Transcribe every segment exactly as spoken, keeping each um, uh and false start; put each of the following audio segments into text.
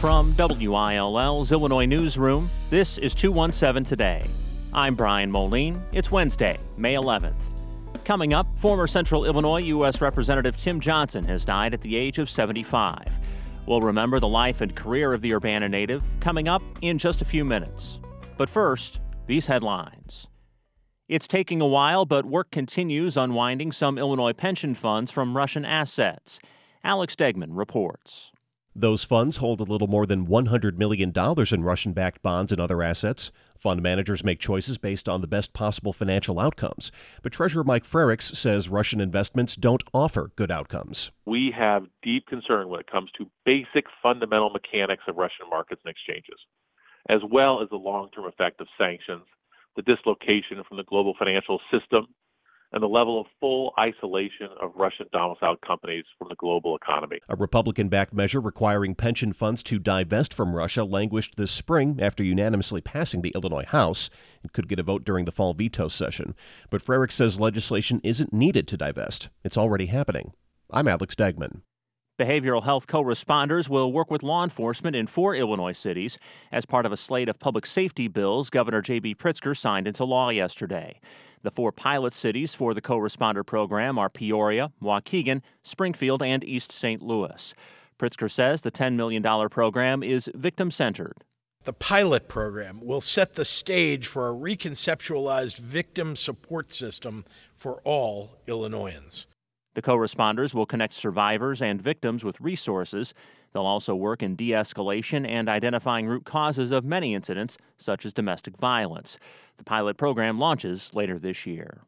From W I L L's Illinois Newsroom, this is two one seven Today. I'm Brian Moline. It's Wednesday, May eleventh. Coming up, former Central Illinois U S Representative Tim Johnson has died at the age of seventy-five. We'll remember the life and career of the Urbana native coming up in just a few minutes. But first, these headlines. It's taking a while, but work continues unwinding some Illinois pension funds from Russian assets. Alex Degman reports. Those funds hold a little more than one hundred million dollars in Russian-backed bonds and other assets. Fund managers make choices based on the best possible financial outcomes. But Treasurer Mike Frerichs says Russian investments don't offer good outcomes. We have deep concern when it comes to basic fundamental mechanics of Russian markets and exchanges, as well as the long-term effect of sanctions, the dislocation from the global financial system, and the level of full isolation of Russian-domiciled companies from the global economy. A Republican-backed measure requiring pension funds to divest from Russia languished this spring after unanimously passing the Illinois House. It could get a vote during the fall veto session. But Frerichs says legislation isn't needed to divest. It's already happening. I'm Alex Degman. Behavioral health co-responders will work with law enforcement in four Illinois cities as part of a slate of public safety bills Governor J B Pritzker signed into law yesterday. The four pilot cities for the co-responder program are Peoria, Waukegan, Springfield, and East Saint Louis. Pritzker says the ten million dollars program is victim-centered. The pilot program will set the stage for a reconceptualized victim support system for all Illinoisans. The co-responders will connect survivors and victims with resources. They'll also work in de-escalation and identifying root causes of many incidents, such as domestic violence. The pilot program launches later this year.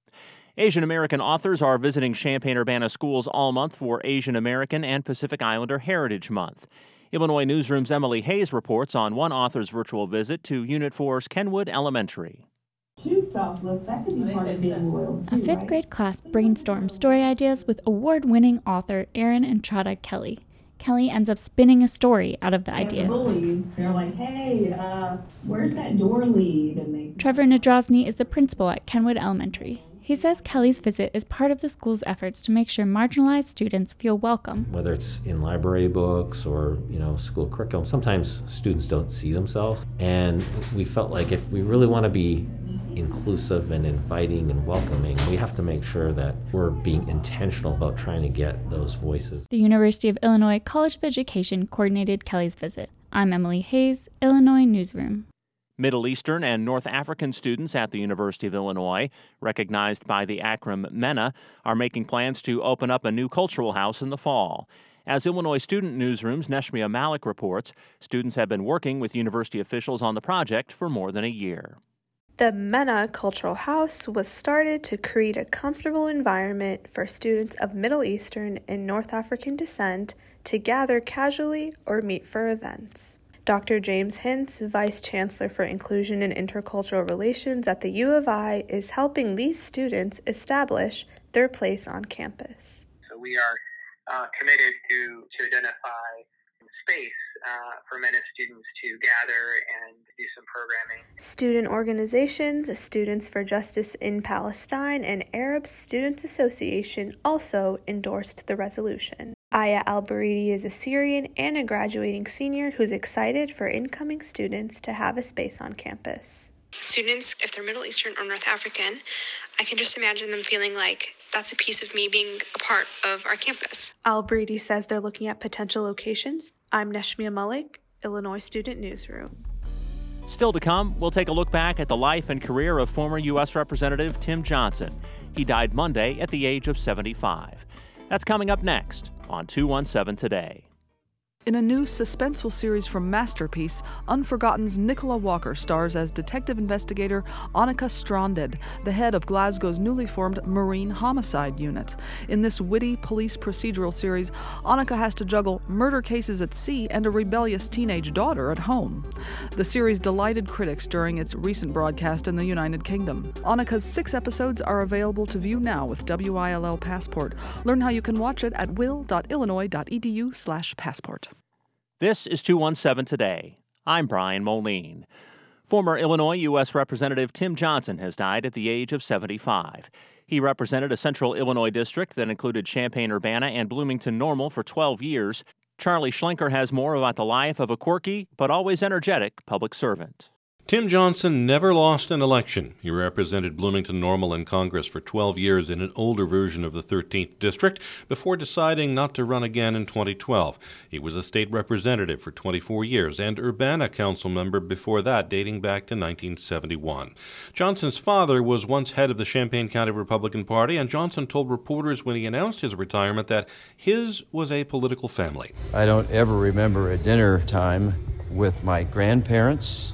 Asian American authors are visiting Champaign-Urbana schools all month for Asian American and Pacific Islander Heritage Month. Illinois Newsroom's Emily Hayes reports on one author's virtual visit to Unit four's Kenwood Elementary. Too selfless, that could be part of being loyal too, A fifth right? grade class brainstormed story ideas with award-winning author Erin Entrada Kelly. Kelly ends up spinning a story out of the And ideas. the bullies, they're like, hey, uh, where's that door lead? And they Trevor Nadrozny is the principal at Kenwood Elementary. He says Kelly's visit is part of the school's efforts to make sure marginalized students feel welcome. Whether it's in library books or, you know, school curriculum, sometimes students don't see themselves. And we felt like if we really want to be inclusive and inviting and welcoming, we have to make sure that we're being intentional about trying to get those voices. The University of Illinois College of Education coordinated Kelly's visit. I'm Emily Hayes, Illinois Newsroom. Middle Eastern and North African students at the University of Illinois, recognized by the acronym MENA, are making plans to open up a new cultural house in the fall. As Illinois Student Newsroom's Neshmia Malik reports, students have been working with university officials on the project for more than a year. The MENA Cultural House was started to create a comfortable environment for students of Middle Eastern and North African descent to gather casually or meet for events. Doctor James Hintz, Vice Chancellor for Inclusion and Intercultural Relations at the U of I, is helping these students establish their place on campus. So we are uh, committed to, to identify space uh, for MENA students to gather and do some programming. Student organizations, Students for Justice in Palestine, and Arab Students Association also endorsed the resolution. Aya Al-Baridi is a Syrian and a graduating senior who's excited for incoming students to have a space on campus. Students, if they're Middle Eastern or North African, I can just imagine them feeling like that's a piece of me being a part of our campus. Al-Baridi says they're looking at potential locations. I'm Neshmia Malik, Illinois Student Newsroom. Still to come, we'll take a look back at the life and career of former U S Representative Tim Johnson. He died Monday at the age of seventy-five. That's coming up next on two one seven Today. In a new suspenseful series from Masterpiece, Unforgotten's Nicola Walker stars as detective investigator Annika Stranded, the head of Glasgow's newly formed Marine Homicide Unit. In this witty police procedural series, Annika has to juggle murder cases at sea and a rebellious teenage daughter at home. The series delighted critics during its recent broadcast in the United Kingdom. Annika's six episodes are available to view now with W I L L Passport. Learn how you can watch it at will dot illinois dot e d u slash passport. This is two one seven Today. I'm Brian Moline. Former Illinois U S Representative Tim Johnson has died at the age of seventy-five. He represented a central Illinois district that included Champaign-Urbana and Bloomington-Normal for twelve years. Charlie Schlenker has more about the life of a quirky but always energetic public servant. Tim Johnson never lost an election. He represented Bloomington Normal in Congress for twelve years in an older version of the thirteenth District before deciding not to run again in twenty twelve. He was a state representative for twenty-four years and Urbana council member before that, dating back to nineteen seventy-one. Johnson's father was once head of the Champaign County Republican Party, and Johnson told reporters when he announced his retirement that his was a political family. I don't ever remember a dinner time with my grandparents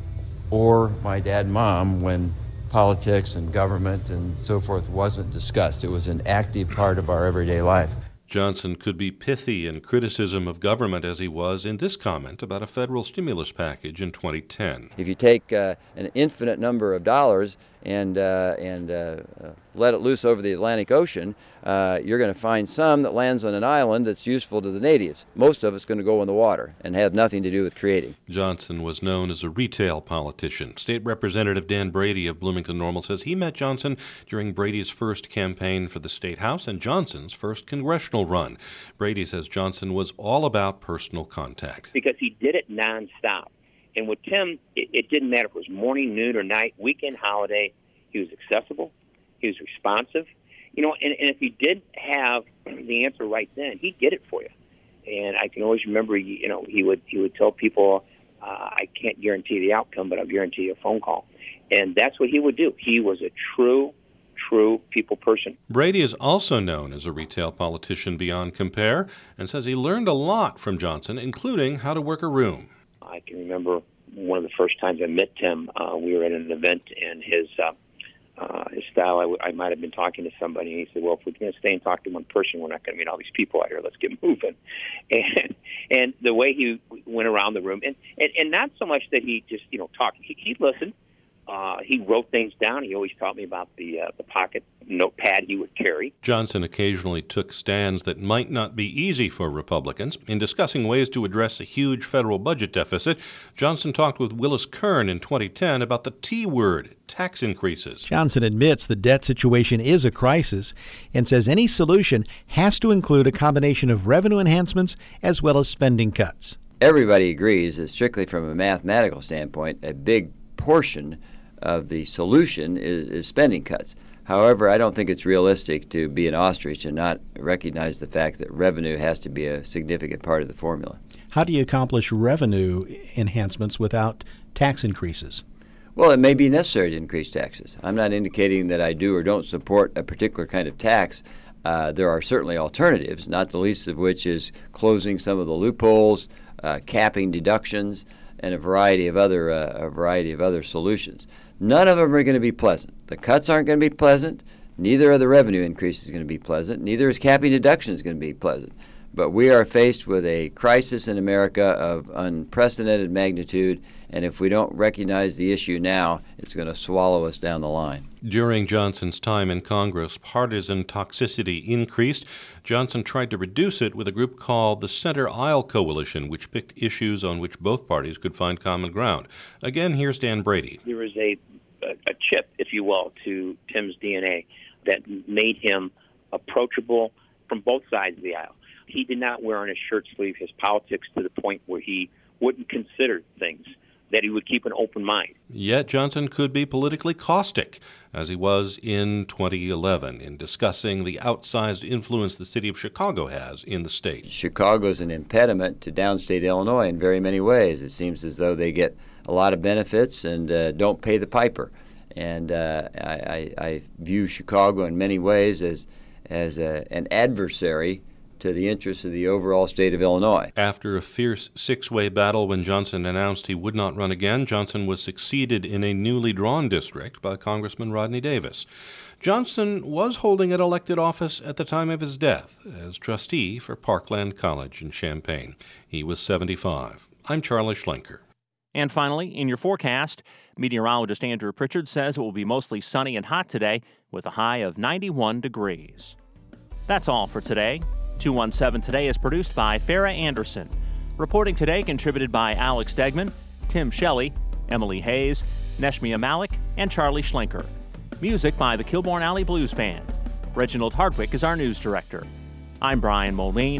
or my dad and mom when politics and government and so forth wasn't discussed. It was an active part of our everyday life. Johnson could be pithy in criticism of government, as he was in this comment about a federal stimulus package in twenty ten. If you take uh, an infinite number of dollars and uh, and uh, uh, let it loose over the Atlantic Ocean, uh, you're going to find some that lands on an island that's useful to the natives. Most of it's going to go in the water and have nothing to do with creating. Johnson was known as a retail politician. State Representative Dan Brady of Bloomington Normal says he met Johnson during Brady's first campaign for the state house and Johnson's first congressional run. Brady says Johnson was all about personal contact. Because he did it nonstop. And with Tim, it, it didn't matter if it was morning, noon, or night, weekend, holiday. He was accessible. He was responsive. You know, and, and if he did have the answer right then, he'd get it for you. And I can always remember, you know, he would he would tell people, uh, I can't guarantee the outcome, but I'll guarantee you a phone call. And that's what he would do. He was a true, true people person. Brady is also known as a retail politician beyond compare and says he learned a lot from Johnson, including how to work a room. I can remember one of the first times I met Tim, uh, we were at an event, and his uh, uh, his style, I, w- I might have been talking to somebody, and he said, well, if we're going to stay and talk to one person, we're not going to meet all these people out here. Let's get moving. And and the way he went around the room, and, and, and not so much that he just, you know, talked. He, he listened. Uh, he wrote things down. He always taught me about the uh, the pocket notepad he would carry. Johnson occasionally took stands that might not be easy for Republicans. In discussing ways to address a huge federal budget deficit, Johnson talked with Willis Kern in twenty ten about the T word, tax increases. Johnson admits the debt situation is a crisis and says any solution has to include a combination of revenue enhancements as well as spending cuts. Everybody agrees that strictly from a mathematical standpoint, a big portion of the solution is, is spending cuts. However, I don't think it's realistic to be an ostrich and not recognize the fact that revenue has to be a significant part of the formula. How do you accomplish revenue enhancements without tax increases? Well, it may be necessary to increase taxes. I'm not indicating that I do or don't support a particular kind of tax. Uh, there are certainly alternatives, not the least of which is closing some of the loopholes, uh, capping deductions, and a variety of other uh, a variety of other solutions. None of them are going to be pleasant. The cuts aren't going to be pleasant. Neither are the revenue increases going to be pleasant. Neither is capping deductions going to be pleasant. But we are faced with a crisis in America of unprecedented magnitude, and if we don't recognize the issue now, it's going to swallow us down the line. During Johnson's time in Congress, partisan toxicity increased. Johnson tried to reduce it with a group called the Center Aisle Coalition, which picked issues on which both parties could find common ground. Again, here's Dan Brady. There was a, a, a chip, if you will, to Tim's D N A that made him approachable from both sides of the aisle. He did not wear on his shirt sleeve his politics to the point where he wouldn't consider things, that he would keep an open mind. Yet Johnson could be politically caustic, as he was in twenty eleven, in discussing the outsized influence the city of Chicago has in the state. Chicago's an impediment to downstate Illinois in very many ways. It seems as though they get a lot of benefits and uh, don't pay the piper. And uh, I, I, I view Chicago in many ways as, as a, an adversary to the interests of the overall state of Illinois. After a fierce six-way battle when Johnson announced he would not run again, Johnson was succeeded in a newly drawn district by Congressman Rodney Davis. Johnson was holding an elected office at the time of his death as trustee for Parkland College in Champaign. He was seventy-five. I'm Charlie Schlenker. And finally, in your forecast, meteorologist Andrew Pritchard says it will be mostly sunny and hot today with a high of ninety-one degrees. That's all for today. two one seven Today is produced by Farah Anderson. Reporting today contributed by Alex Degman, Tim Shelley, Emily Hayes, Neshmia Malik, and Charlie Schlenker. Music by the Kilbourne Alley Blues Band. Reginald Hardwick is our news director. I'm Brian Moline.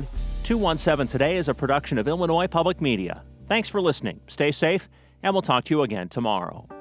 two one seven Today is a production of Illinois Public Media. Thanks for listening. Stay safe, and we'll talk to you again tomorrow.